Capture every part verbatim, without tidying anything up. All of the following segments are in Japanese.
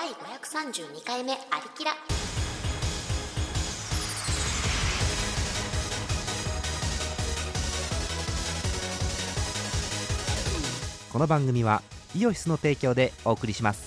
だいごひゃくさんじゅうにかいめありきら。 この番組はイオシスの提供でお送りします。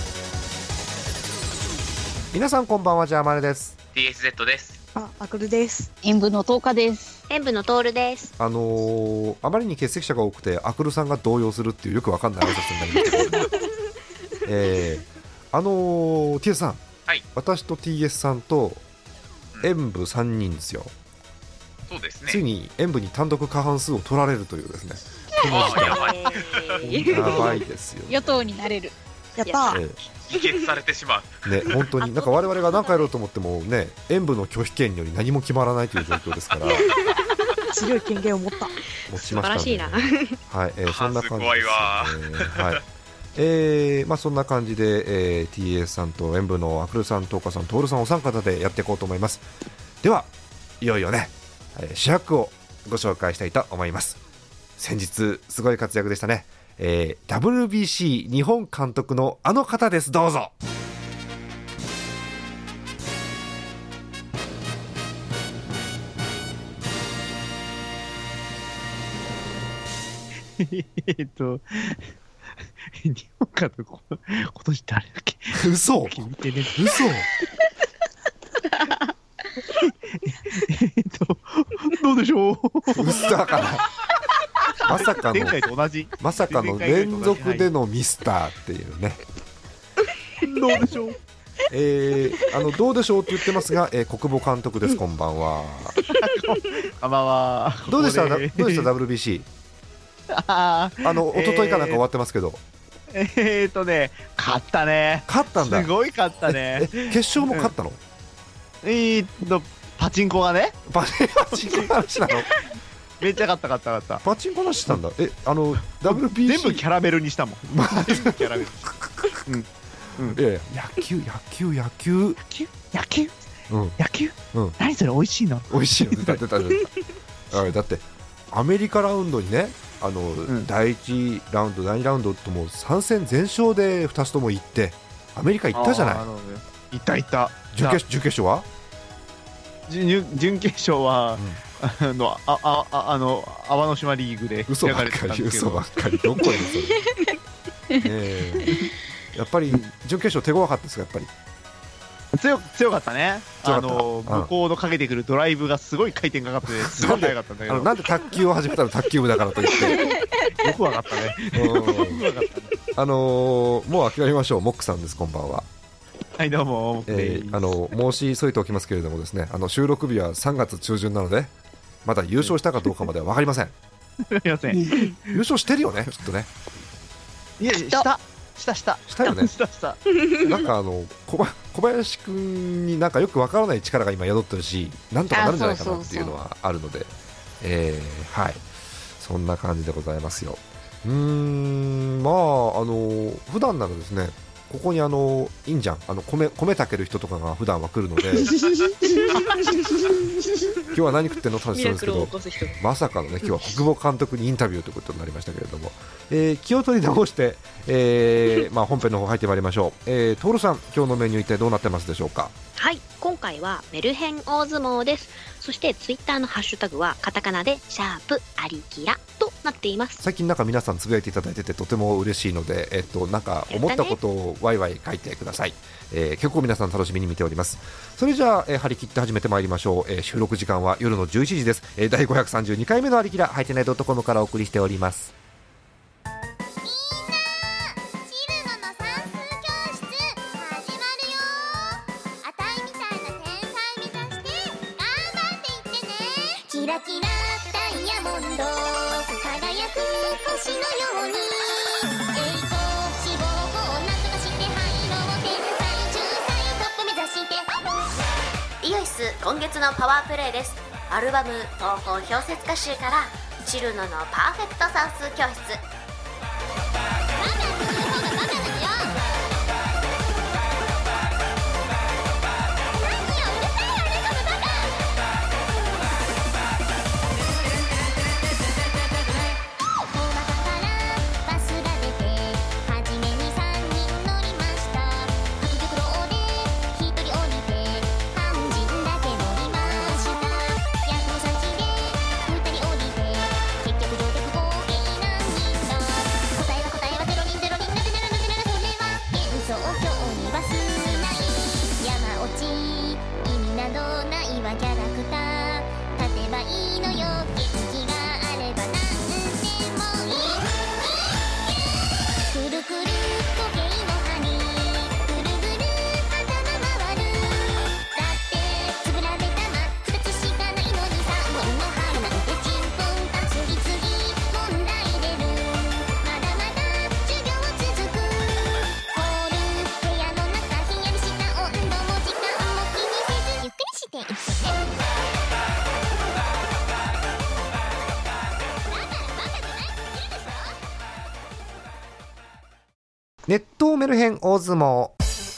皆さんこんばんは、ジャーマネです。 ティーエスゼット です。 あ、アクルです。 演舞のとおかです。 演舞のトールです。 あのー、あまりに欠席者が多くてアクルさんが動揺するっていうよくわかんない挨拶になりますけどえー、あのー、ティーエス さん、 はい、 私と ティーエス さんと演舞さんにんですよ。 そうですね。 ついに演舞に単独過半数を取られるというですね、このあ時やばい間やばいですよ、ね、 与党になれる。 やったー、 え議決されてしまうね、本当になんか我々が何かやろうと思ってもね、演舞の拒否権により何も決まらないという状況ですから強い権限を持った。 持ちましたね。 素晴らしいなはい、えー、そんな感じです、ね、 怖いわはい、えーまあ、そんな感じで、えー、ティーエス さんと演舞のアクルさん、トーカさん、トールさんお三方でやっていこうと思います。ではいよいよね、えー、主役をご紹介したいと思います。先日すごい活躍でしたね、えー、ダブリュービーシー 日本監督のあの方です。どうぞ。 えっと日本監督今年誰だっけ。 嘘見てね。 嘘えっとどうでしょう。 嘘だからまさかの前回と同じまさかの連続でのミスターっていうね。 どうでしょう。 えー、あのどうでしょうって言ってますが、えー、国母監督です。こんばんは。 こんばんは。 どうでしたどうここででした ダブリュービーシー。 ああの一昨日かなんか終わってますけど、 えー、えーとね勝ったね。 勝ったんだ。 すごい勝ったね。 え決勝も勝ったの？ えーっとパチンコがね。 パチンコの話なの？ めっちゃ勝った勝った勝った。 パチンコの話したんだ。えあの ダブリュービーシー全部キャラメルにしたもん。全部キャラメル。うんうん、 いやいや野球野球野球野球野球、 うん、 野球、 うん、 何それ美味しいの。 美味しいの出た出た出た。あだってアメリカラウンドにね、あの、うん、だいいちラウンドだいにラウンドともさん戦全勝でふたつとも行ってアメリカ行ったじゃない。 行った行った。 準決準決勝は準準決勝は、うん、あのああああの泡の島リーグで嘘ばっかり嘘ばっかりどこにそれ、えー、やっぱり準決勝手強かったですか。やっぱり強強かったね。 ったあの向こうのかけてくるドライブがすごい回転かかってすごい速かったんだけど、 あのなんで卓球を始めたの卓球部だからといってよくわかったね。よくわかったね。 あのー、もう諦めましょう。モックさんです。こんばんは。 はいどうも、 えー、あの申し添えておきますけれどもですね、あの収録日はさんがつ中旬なのでまだ優勝したかどうかまでは分かりません。 すみません。 優勝してるよねきっとね。 いやしたしたしたしたよね。 したしたなんかあの小林くんになんかよく分からない力が今宿ってるし、なんとかなるんじゃないかなっていうのはあるので、えー、はいそんな感じでございますよ。うーんまああの普段ならですね、ここにあのいいんじゃん、あの 米, 米炊ける人とかが普段は来るので今日は何食ってんのって話するんですけど、まさかのね今日は国母監督にインタビューということになりましたけれども、えー、気を取り直して、えーまあ、本編の方入ってまいりましょう。えー、トールさん今日のメニュー一体どうなってますでしょうか。 はい、今回はメルヘン大相撲です。そしてツイッターのハッシュタグはカタカナでシャープアリキラとなっています。 最近なんか皆さんつぶやいていただいててとても嬉しいので、えっと、なんか思ったことをワイワイ書いてください。えー、結構皆さん楽しみに見ております。それじゃあ、えー、張り切って始めてまいりましょう。えー、収録時間は夜のじゅういちじです。えー、だいごひゃくさんじゅうにかいめのアリキラ、はいてない .com からお送りしております。 キラキラダイヤモンド輝く星のように、栄光志望をなんとかして入ろう、天才じゅっさいトップ目指して。 イオシス今月のパワープレイです。アルバム東方氷雪歌集からチルノのパーフェクト算数教室。 「 興味は少ない山落ち意味などないわキャラクター勝てばいいのよ元気があればなんでもいいくるくる時計の針ぐるぐる頭回るだってつぶられたまふたつしかないのにさんぼんの針なんてちんぷんか次々問題出るまだまだ授業続くホール部屋の中ひんやりした温度も時間も気にせずゆっくりしていってね熱湯メルヘン大相撲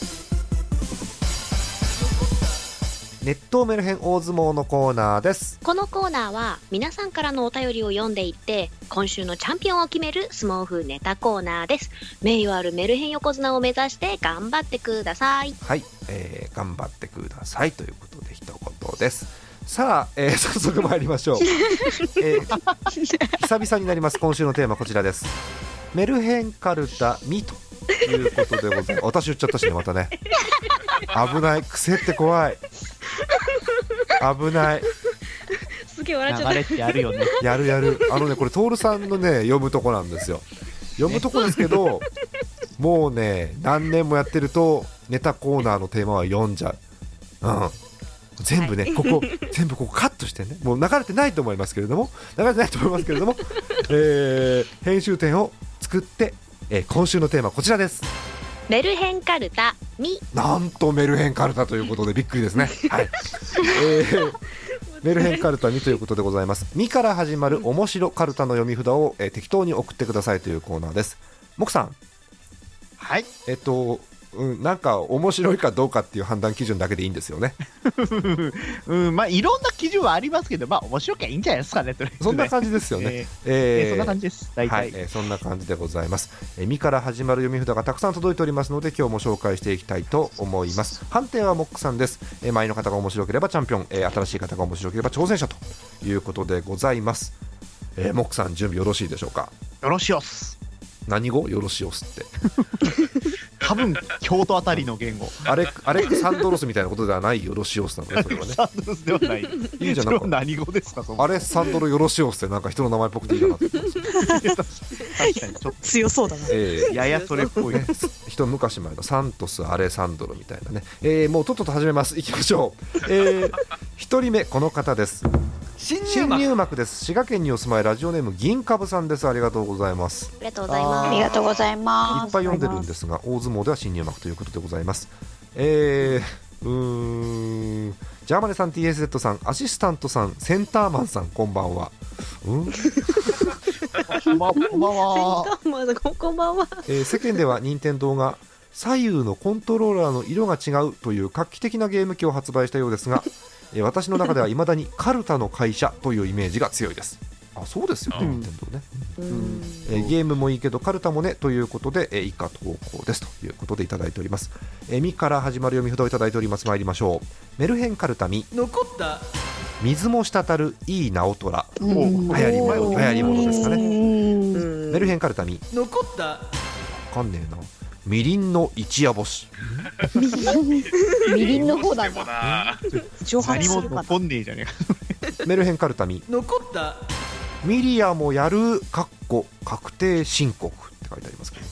熱湯メルヘン大相撲のコーナーです。 このコーナーは皆さんからのお便りを読んでいって今週のチャンピオンを決める相撲風ネタコーナーです。名誉あるメルヘン横綱を目指して頑張ってください。 はい、えー、頑張ってくださいということで一言です。さあ、えー、早速参りましょう、えー、久々になります。今週のテーマこちらです。メルヘンカルタミということでございます。私言っちゃったしね、またね。危ない、癖って怖い。危ない。 すげえ笑っちゃった。 流れってあるよね。 やるやる。あのね、これ徹さんのね読むとこなんですよ。読むとこですけど、もうね何年もやってるとネタコーナーのテーマは読んじゃう。うん。全部ね、はい、ここ全部ここカットしてね、もう流れてないと思いますけれども、流れてないと思いますけれども、えー、編集点を作って、えー、今週のテーマこちらです。 メルヘンカルタミ。 なんとメルヘンカルタということでびっくりですね。はい。えーメルヘンカルタミということでございます。ミから始まる面白カルタの読み札を、えー、適当に送ってくださいというコーナーです。モクさん。 はい。 えっとうん、なんか面白いかどうかっていう判断基準だけでいいんですよね。 うん、まあいろんな基準はありますけど、まあ面白きゃいいんじゃないですかね。とりあえずねそんな感じですよね。 えーえーえーそんな感じです。大体、 はい、えーそんな感じでございます。えー、ミから始まる読み札がたくさん届いておりますので今日も紹介していきたいと思います。判定はモックさんです。えー、前の方が面白ければチャンピオン、えー、新しい方が面白ければ挑戦者ということでございます。えー、モックさん準備よろしいでしょうか。 よろしいおす。 何語よろしいおすって多分京都あたりの言語。 アレアレクサンドロスみたいなことではないよろしいおすなのね、それはね。 サンドロスではない。 いいじゃん、なんか何語ですか。そアレサンドロよろしいおすってなんか人の名前っぽくていいかなって思ってます。 確かにちょっと強そうだな。 えーややそれっぽいね、一昔前のサントス・アレサンドロみたいなね、えー、もうとっとと始めます。いきましょう。えー、一人目この方です。 新新入幕です。滋賀県にお住まいラジオネーム銀株さんです。ありがとうございます。 ありがとうございます。 ありがとうございいます。 っぱい読んでるんですが大相撲では新入幕ということでございます。えー、うーんジャーマネさん ティーエスゼット さんアシスタントさんセンターマンさんこんばんは。うんこんばんは。 まずこんばんは。 えー世間では任天堂が左右のコントローラーの色が違うという画期的なゲーム機を発売したようですが、えー私の中では未だにカルタの会社というイメージが強いです。あ、そうですよね、任天堂ね。 うんえーゲームもいいけどカルタもねということで、えー以下投稿ですということでいただいております。えー、ミから始まる読み札をいただいております。参りましょう。メルヘンカルタミ残った水も滴るいい直虎。 うん流行り物流行り物ですかね。 うんメルヘンカルタミ残ったわかんねえな。みりんの一夜干し。 みりんの方なんでもだ。 な蒸発何もするかな。 残んねえじゃねえか。 メルヘンカルタミ残ったミリアもやるかっこ確定申告って書いてありますけ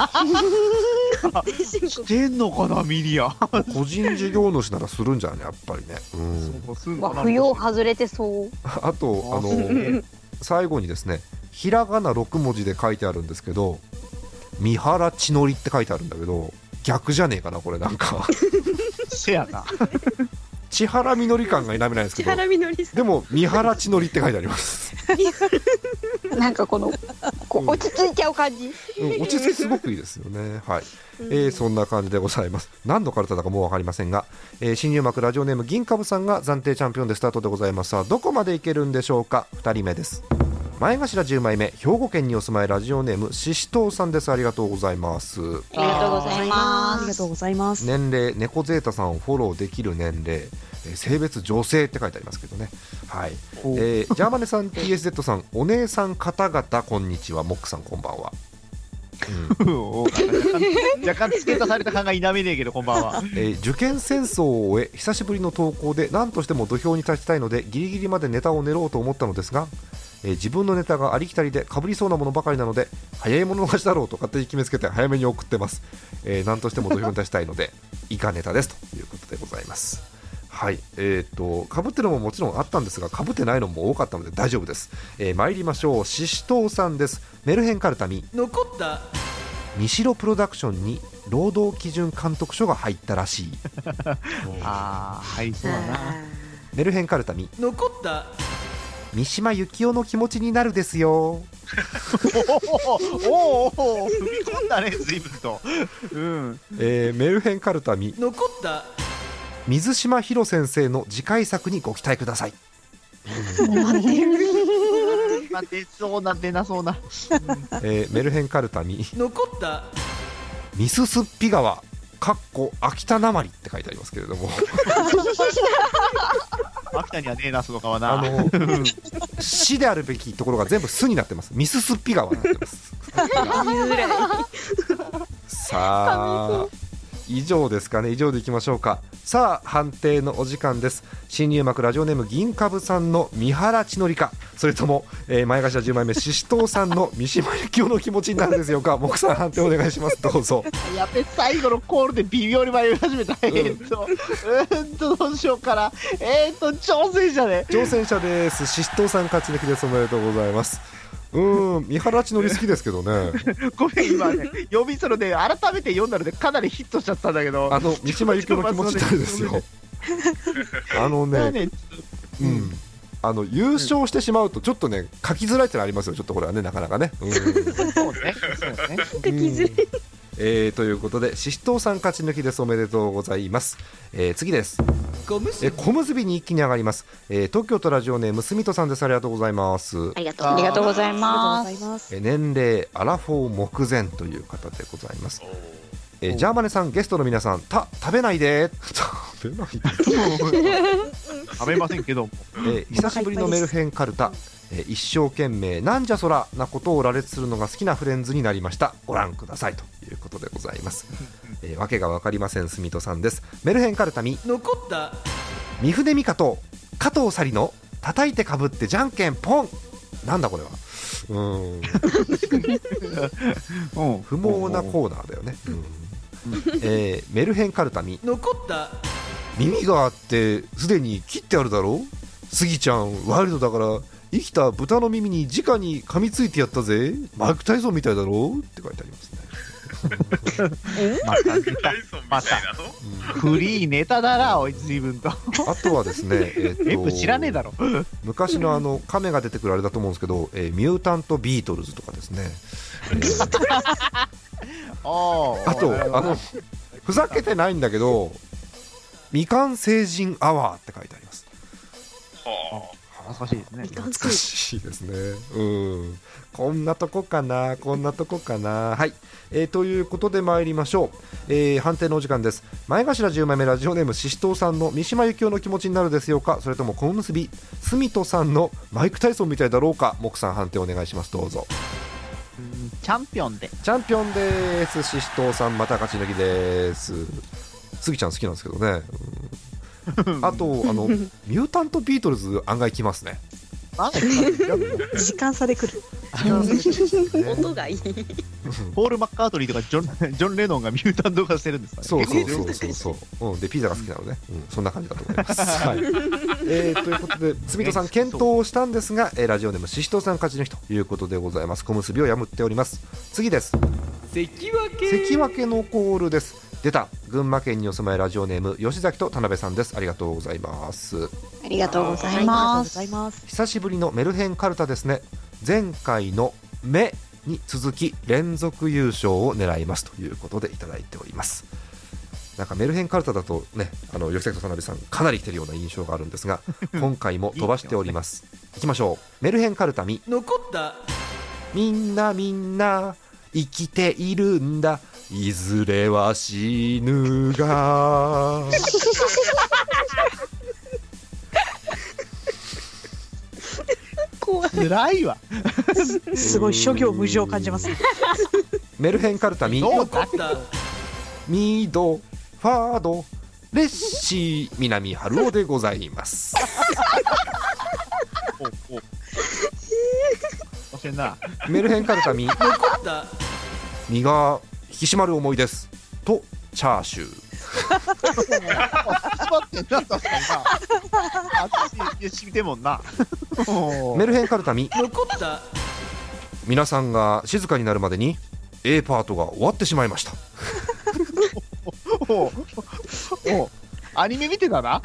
してんのかなミリア。 ど個人事業主ならするんじゃないやっぱりね。うんそうすんわかな不要外れてそう。 あとああのそうね最後にですねひらがなろく文字で書いてあるんですけど三原千典って書いてあるんだけど逆じゃねえかなこれなんかせやな。 千原みのり感が否めないんですけど千原みのりさん。 でも三原千典って書いてあります、 なんかこのこう落ち着いちゃう感じ。 うん、落ち着きすごくいいですよね。はい、えーそんな感じでございます。何のカルタだかもう分かりませんが、えー新入幕ラジオネーム銀株さんが暫定チャンピオンでスタートでございます。さあどこまでいけるんでしょうか。ふたりめです。前頭じゅうまいめ兵庫県にお住まいラジオネームししとうさんです。ありがとうございます。 ありがとうございます。 ありがとうございます。 年齢猫ゼータさんをフォローできる年齢、えー性別女性って書いてありますけどね。はい、えージャーマネさん ティーエスゼット さんお姉さん方々こんにちは。モックさんこんばんは。 お若干若干付け足された感が否めねえけど、こんばんは。 えー受験戦争を終え久しぶりの投稿で何としても土俵に立ちたいのでギリギリまでネタを練ろうと思ったのですが、えー自分のネタがありきたりで被りそうなものばかりなので早い者勝ちだろうと勝手に決めつけて早めに送ってます。えー何としても土俵に立ちたいので以下ネタですということでございます。はい、えー、と被ってるのももちろんあったんですが被ってないのも多かったので大丈夫です。えー、参りましょう。ししとうさんです。メルヘンカルタに残った三代プロダクションに労働基準監督署が入ったらしい。 ああ、入りそうだな。 メルヘンカルタに残った三島由紀夫の気持ちになるですよ。 おおおお、踏み込んだね、随分と。うん。 えー、メルヘンカルタに残った水島博先生の次回作にご期待ください。 まあ、出そうな出なそうな。 えー、メルヘンカルタに残ったミススッピ川かっこ秋田なまりって書いてありますけれども秋田にはねえな、その川な。 あの市であるべきところが全部巣になってます。ミススッピ川になってますさあ以上ですかね。以上でいきましょうか。さあ判定のお時間です。新入幕ラジオネーム銀株さんの三原千典か、それとも、えー、前頭じゅうまいめししとうさんの三島由紀夫の気持ちになるですよか。木さん判定お願いします。どうぞ。 やべ、最後のコールで微妙に迷い始めた。えーっとうーんとどうしようかな。えーっと挑戦者で挑戦者です。ししとうさん勝ち抜きです。おめでとうございます。うーん、三原千典好きですけどね。 ごめん、今ね呼びそので改めて読んだのでかなりヒットしちゃったんだけど、 あの三島由紀夫の気持ちになるですよ。あのね、 ね、 うん、あの優勝してしまうとちょっとね書きづらいってのありますよ。ちょっとこれはねなかなかね。うん、 そうね、そうね。 書きづらい。 えー、ということでししとうさん勝ち抜きです。おめでとうございます。えー、次です。 小結え小結びに一気に上がります。えー、東京都ラジオネームすみとさんです。ありがとうございます。 ありがとうありがとうございありまがとうございます。 えー年齢アラフォー目前という方でございます。えージャーマネさん、ゲストの皆さん、た食べないで食べないで食べませんけども、 えー久しぶりのメルヘンカルタ、えー一生懸命なんじゃそらなことを羅列するのが好きなフレンズになりました。ご覧くださいということでございます。えー、わけが分かりません。すみとさんです。メルヘンカルタに残った三船美佳と加藤紗里の叩いてかぶってじゃんけんポン。なんだこれは。うーんうん、 不毛なコーナーだよね。うんえーメルヘンカルタに残った耳があってすでに切ってあるだろう。スギちゃんワイルドだから生きた豚の耳に直に噛みついてやったぜ。マイク・タイソンみたいだろうって書いてありますね。 またネタダイソンみたいなの、 フリーネタだな、おい随分と。 あとはですね、えーとエップ知らねえだろ。 昔のあの亀が出てくるあれだと思うんですけど、えーミュータント・ビートルズとかですね、えーああとあのふざけてないんだけど未完成人アワーって書いてあります。 は懐かしいですね。 懐かしいですね。うんこんなとこかなこんなとこかなはい、えー、ということで参りましょう。えー、判定のお時間です。前頭じゅうまいめラジオネームししとうさんの三島由紀夫の気持ちになるですよか、それとも小結びすみとさんのマイク・タイソンみたいだろうか。木さん判定お願いします。どうぞ。 うんチャンピオンで。 チャンピオンです。ししとうさんまた勝ち抜きです。スギちゃん好きなんですけどね。うんあとあのミュータント・ビートルズ案外来ますね。 なんだっけ時間差で来る。 音がいい。 ポール・マッカートリーとかジョン、ジョン・レノンがミュータント化してるんですかね。 そうそうそうそうそう、うん、でピザが好きなのね、うん、そんな感じだと思います、はいえー、ということでつみとさん検討をしたんですが、えーラジオネームししとうさん勝ち抜きということでございます。小結びを破っております。次です。 関脇関脇のコールです。出た。群馬県にお住まいラジオネーム吉崎と田辺さんです。ありがとうございます。 ありがとうございありがとうごます。 ざいます。 久しぶりのメルヘンカルタですね。前回の目に続き連続優勝を狙いますということでいただいております。なんかメルヘンカルタだとね、あの吉崎と田辺さんかなり来てるような印象があるんですが今回も飛ばしております。いきましょう。メルヘンカルタに残ったみんなみんな生きているんだ、いずれは死ぬが辛いわ。 すごい諸行無常を感じます。 メルヘンカルタミどうだミドファードレッシー南春夫でございますおお教えんな。 メルヘンカルタミ残った身が引き締まる思いですとチャーシュー縛ってんな、確かにな。私染みてんもんな。 メルヘンカルタミ残った皆さんが静かになるまでに A パートが終わってしまいましたおうおうアニメ見てたな。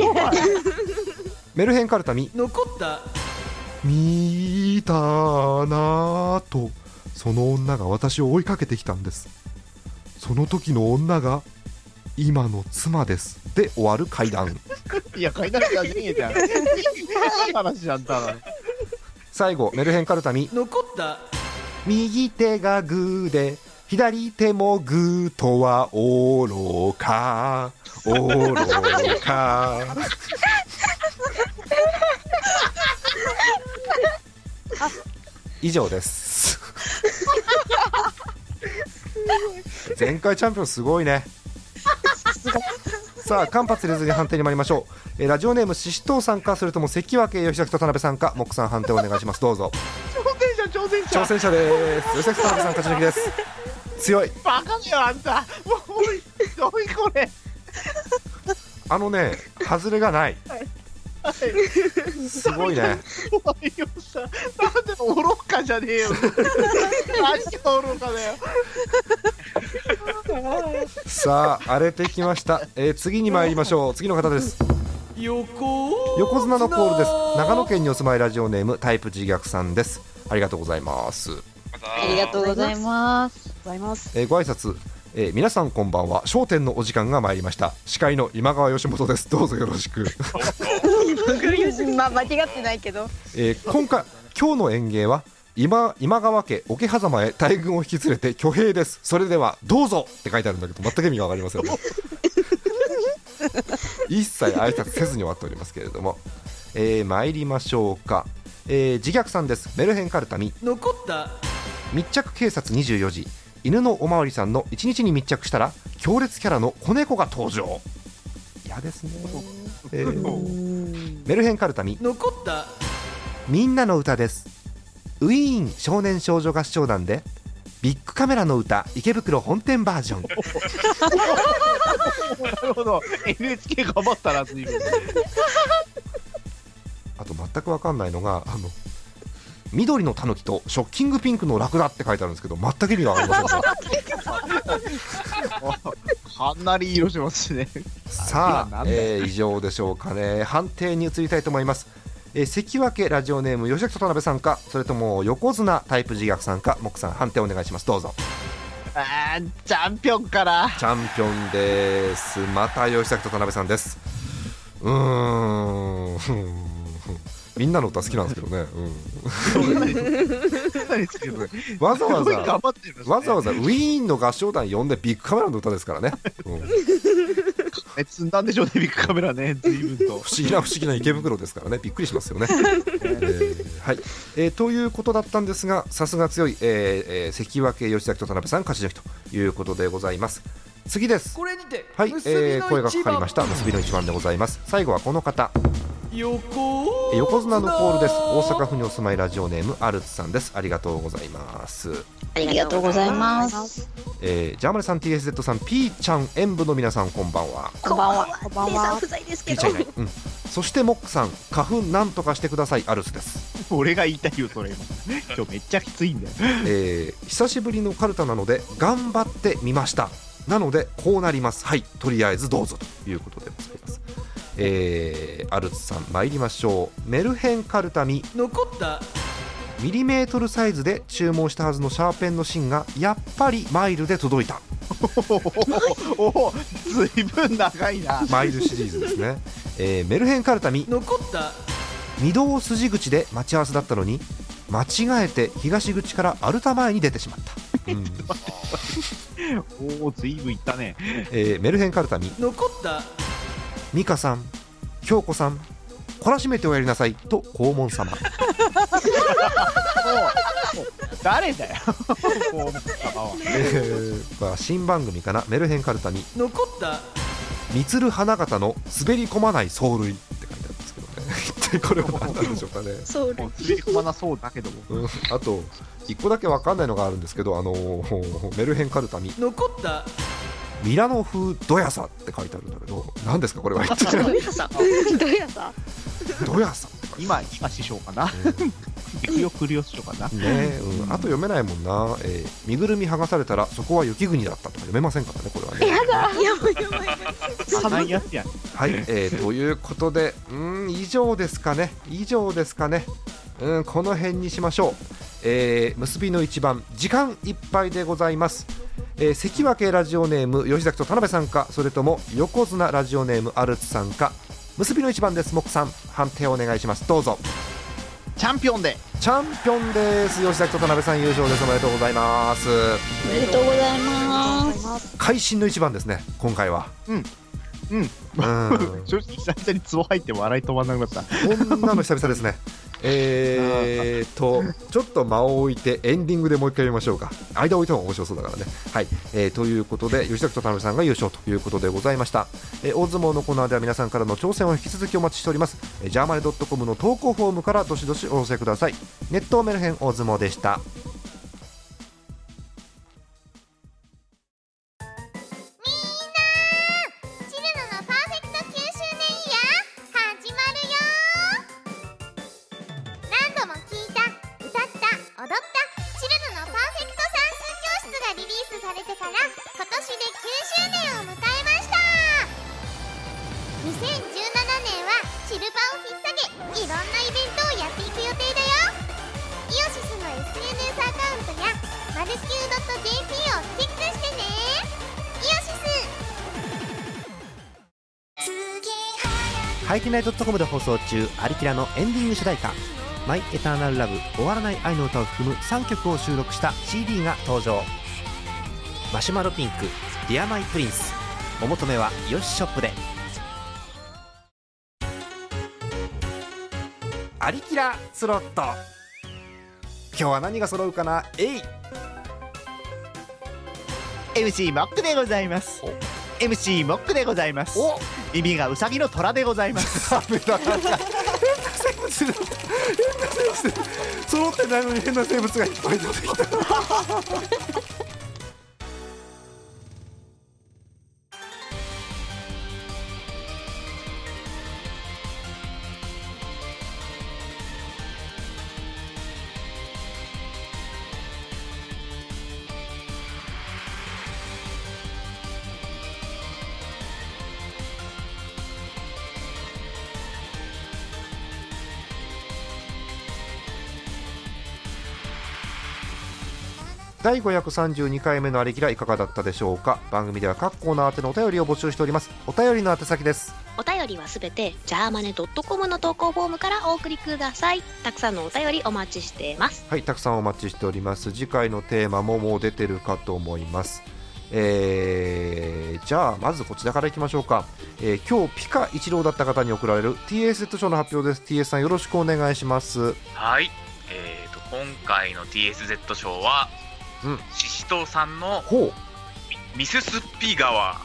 メルヘンカルタミ残った見たなぁとその女が私を追いかけてきたんです。その時の女が今の妻ですで終わる怪談。 いや、階段じゃねえじゃん。いい話じゃんただ。 最後メルヘンカルタミ残った右手がグーで左手もグーとは愚か愚か以上です前回チャンピオンすごいね。さあ間髪入れずに判定に参りましょう。えーラジオネームししとうさんか、それとも関脇吉崎と田辺さんか、モックさん判定お願いします。どうぞ。 挑戦者挑戦者挑戦者です吉崎と田辺さん勝ち抜きです。強い。 バカだよあんた。もうどういこれ。 あのね外れがないすごいね。 怖いよさ。なんで愚かじゃねえよ。何が愚かだよ。 さあ荒れてきました、えー次に参りましょう。次の方です。 横横綱のコールです。長野県にお住まいラジオネームタイプ自虐さんです。ありがとうございます。 ありがとうございます。 ございます。 えーご挨拶、えー皆さんこんばんは。笑点のお時間が参りました。司会の今川義元です。どうぞよろしく、 まあ間違ってないけど。 えー今回今日の演芸は今, 今川家桶狭間へ大軍を引き連れて挙兵です。それではどうぞって書いてあるんだけど全く意味が分かりませんね一切挨拶せずに終わっておりますけれども、えー、参りましょうか、えー、自虐さんです。メルヘンカルタミ残った密着警察にじゅうよじ、犬のおまわりさんのいちにちに密着したら強烈キャラの子猫が登場。嫌ですね、えー、メルヘンカルタミ残ったみんなの歌です。ウィーン少年少女合唱団でビッグカメラの歌池袋本店バージョン。 なるほど。エヌエイチケー 頑張ったな、随分。 あと全く分かんないのがあの緑のタヌキとショッキングピンクのラクダって書いてあるんですけど全く意味が分かりませんねかなり色しますしね。 さあ、 なんだよえー以上でしょうかね。判定に移りたいと思います。えー関脇ラジオネーム吉崎と田辺さんか、それとも横綱タイプ自虐さんか、モックさん判定お願いします。どうぞ。 あーチャンピオンから。 チャンピオンです。また吉崎と田辺さんです。うーんみんなの歌好きなんですけどね、うんわざわざ頑張ってるんですねわざわざウィーンの合唱団呼んでビッグカメラの歌ですからね、うんえ積んだんでしょうね、ビッグカメラね、随分と。 不思議な不思議な池袋ですからね、びっくりしますよね、えーはいえー、ということだったんですが、さすが強い、えーえー、関脇吉崎と田辺さん勝ち抜きということでございます。次です。 これにてはい、 結びのえー、声がかかりました一番結びの一番でございます。最後はこの方、 横えー横綱のコールです。大阪府にお住まいラジオネームアルツさんです。ありがとうございます。 ありがとうございます。 えー、ジャーマルさん ティーエスゼット さん P ちゃん演舞の皆さんこんばんは。 こんばんは。 こんばんは。 姉さん不在ですけ P どちゃんいない、うん、そしてモックさん花粉なんとかしてくださいアルスです。 俺が言いたいよ、それ。今日めっちゃきついんだよ。 えー、久しぶりのカルタなので頑張ってみました。なのでこうなります。はい、とりあえずどうぞということでございます。えー、アルツさん参りましょう。メルヘンカルタミ残ったミリメートルサイズで注文したはずのシャーペンの芯がやっぱりマイルで届いた。 おお、ずいぶん長いな。 マイルシリーズですね。えー、メルヘンカルタミ残った御堂筋口で待ち合わせだったのに間違えて東口からアルタ前に出てしまった、うんおお、ずいぶんいったね。 えー、メルヘンカルタミ残った美香さん京子さん懲らしめておやりなさいと黄門様。 誰だよ大元様は。 えーまあ、新番組かな、メルヘンカルタに残ったみつる花形の滑り込まない走塁って書いてあるんですけどね一体これは何なんでしょうかね。 そうもう滑り込まなそうだけども。 うん、あといっこだけ分かんないのがあるんですけど、あのーメルヘンカルタに残ったミラノ風ドヤサって書いてあるんだけど、何ですかこれは一体。 どうやさどうやさドヤサ今今師匠かな。クリオクリオ師匠かな。 ね、うん、あと読めないもんな、えー、身ぐるみ剥がされたらそこは雪国だったとか読めませんからね、これはね。 やだやばいやばい寒いやつやん。 はい、えー、ということで、うーん以上ですかね以上ですかね、うん、この辺にしましょう。えー、結びの一番時間いっぱいでございます。えー、関脇ラジオネーム吉崎と田辺さんか、それとも横綱ラジオネームアルツさんか。結びの一番です。木さん判定をお願いします。どうぞ。 チャンピオンで。 チャンピオンです。吉崎と田辺さん優勝です。おめでとうございます。 おめでとうございます。 会心の一番ですね、今回は。 うんうん。 うん正直久々にツボ入って笑い止まんなくなった。 こんなの久々ですね。えーとちょっと間を置いてエンディングでもう一回見ましょうか。間を置いても面白そうだからね。はい、えー、ということで吉崎と田辺さんが優勝ということでございました。えー、大相撲のコーナーでは皆さんからの挑戦を引き続きお待ちしております。えー、ジャーマネ .com の投稿フォームからどしどしお寄せください。ネットメルヘン大相撲でした。ハイキナイ .com で放送中、アリキラのエンディング主題歌マイエターナルラブ終わらない愛の歌を含むさんきょくを収録した シーディー が登場。マシュマロピンクディアマイプリンス、お求めはヨシショップで。アリキラスロット、今日は何が揃うかな。えいエムシー モックでございます。 エムシー モックでございます。 お耳がウサギの虎でございます。 ダメだ、なんか変な生物変な生物揃ってないのに変な生物がいっぱい出てきた。だいごひゃくさんじゅうにかいめのありきらいかがだったでしょうか。番組では各コーナー宛てのお便りを募集しております。お便りの宛先です。 お便りはすべてジャーマネ .com の投稿フォームからお送りください。たくさんのお便りお待ちしています。 はい、たくさんお待ちしております。次回のテーマももう出てるかと思います。えー、じゃあまずこちらからいきましょうか。えー、今日ピカ一郎だった方に贈られる ティーエスゼット 賞の発表です。 ティーエス さんよろしくお願いします。 はい、えーと今回の ティーエスゼット 賞はうん、 ししとうさんのほうミススッピ川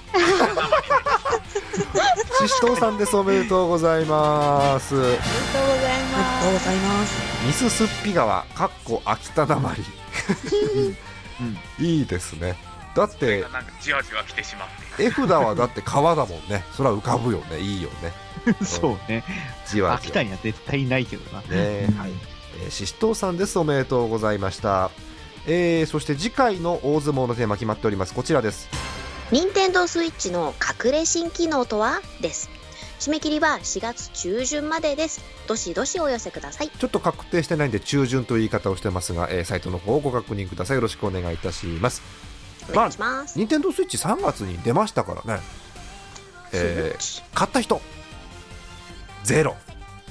ししとうさんです。おめでとうございます。 おめでとうございありがとうございます。 ミススッピ川かっこ秋田なまり、うん、いいですね。だってなんかじわじわ来てしまって絵札はだって川だもんね。それは浮かぶよね。いいよね。 そうね、 じわじわ秋田には絶対ないけどな。 ね、はい、えー、ししとうさんです。おめでとうございました。えー、そして次回の大相撲のテーマ決まっております。こちらです。 任天堂スイッチの隠れ新機能とはです。締め切りはしがつ中旬までです。どしどしお寄せください。 ちょっと確定してないんで中旬という言い方をしてますが、えー、サイトの方をご確認ください。よろしくお願いいたします。 お願いします。 任天堂スイッチさんがつに出ましたからね、えー、買った人ゼロ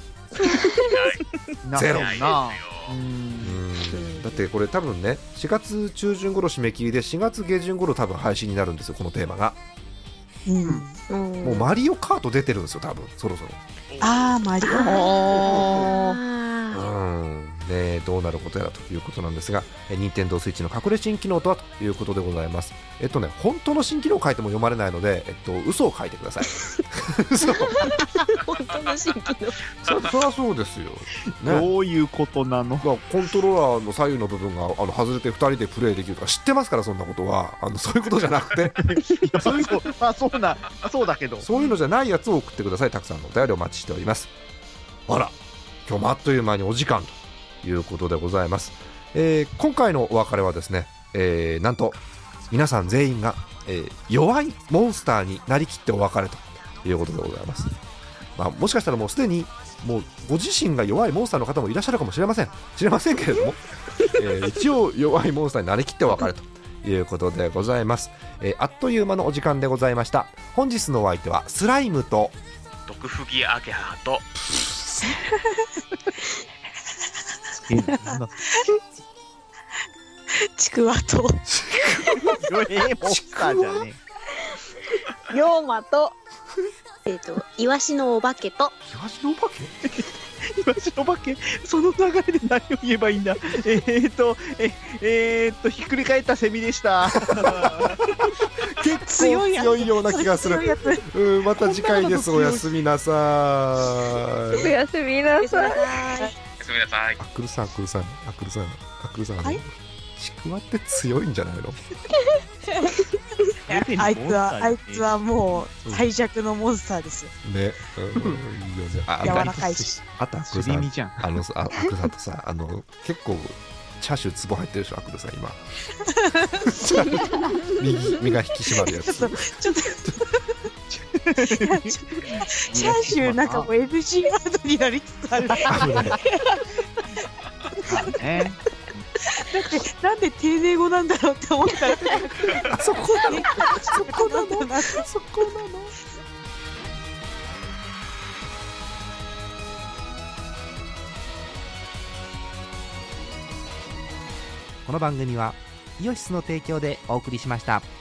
ゼロな。 だってこれ多分ねしがつ中旬頃締め切りでしがつ下旬頃多分配信になるんですよ、このテーマが。うん、もうマリオカート出てるんですよ多分そろそろ。 あーマリオ。 うんねどうなることやらということなんですが、えー、Nintendo Switch の隠れ新機能とはということでございます。えっとね本当の新機能を書いても読まれないので、えっと嘘を書いてください。嘘本当の新機能。 そ, そりゃそうですよ、ね、 どういうことなの。 コントローラーの左右の部分があの外れてふたりでプレイできるとか知ってますから、そんなことはあのそういうことじゃなくてそういうことまあそうなそうだけど、 そういうのじゃないやつを送ってください。たくさんのお便りお待ちしております。あら今日もあっという間にお時間ということでございます。えー、今回のお別れはですね、えー、なんと皆さん全員が、えー、弱いモンスターになりきってお別れということでございます。まあ、もしかしたらもうすでにもうご自身が弱いモンスターの方もいらっしゃるかもしれません知れませんけれども、えー、一応弱いモンスターになりきってお別れということでございます。えー、あっという間のお時間でございました。本日のお相手はスライムと毒吹アゲハとちくわとえー、モンスターじゃね龍馬とえっとイワシのお化けとイワシのお化けイワシの化け、その流れで何を言えばいいんだ。えーっとええー、っとひっくり返ったセミでした。 結構強いような気がする。うん、また次回です。おやすみなさーい。 おやすみなさい。 おやすみなさい。 アクルさんアクルさんアクルさんアクルさん、 はい、 ちくわって強いんじゃないの。 あいつはあいつはもう最弱のモンスターですよね。うん、いいよね。あ、 柔らかいし。 あとアクルさん、あのあアクルさんとさ、あの結構チャーシューツボ入ってるでしょ、アクルさん今。右身が引き締まるやつ。 ちょっとちょっとチャーシューなんかもう エヌジー ワードになりつつある。 ね。 だってなんで丁寧語なんだろうって思ったらあそこなのそこなのそこなの。 この番組はイオシスの提供でお送りしました。